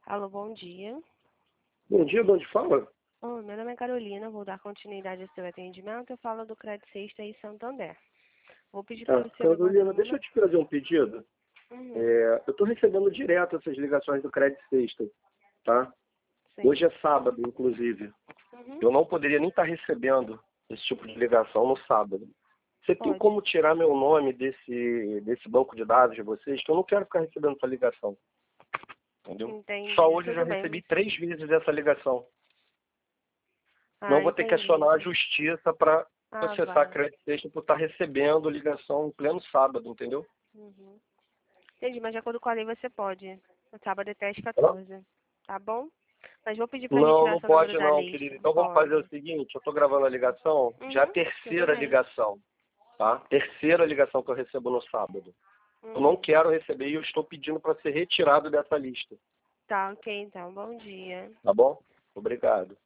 Alô, bom dia. Bom dia, de onde fala? Oi, meu nome é Carolina, vou dar continuidade ao seu atendimento. Eu falo do Crédito Sexta em Santander. Vou pedir para você levantar Carolina, um deixa eu número. te fazer um pedido. Uhum, Eu estou recebendo direto essas ligações do Crédito Sexta, tá? sim. Hoje é sábado, inclusive. Uhum, Eu não poderia nem estar recebendo esse tipo de ligação no sábado. Você tem pode. como tirar meu nome desse banco de dados de vocês? Que eu não quero ficar recebendo essa ligação, entendeu? Só Entendi. hoje eu já Tudo bem. recebi 3 vezes essa ligação. Não Ah, vou ter que entendi. acionar a justiça para Ah, processar a vai. Crédito Sexta por estar recebendo ligação em pleno sábado, entendeu? Uhum. Entendi, mas de acordo com a lei você pode. No sábado até às 14. Tá bom? Mas vou pedir para Não, retirar não seu número pode da não, lista. querido. Então vamos fazer o Pode. seguinte, eu estou gravando a ligação, já é a Tudo terceira bem. ligação, tá? Terceira ligação que eu recebo no sábado. Eu não Uhum. quero receber e eu estou pedindo para ser retirado dessa lista, Tá, ok, então. Bom dia. tá bom? Obrigado.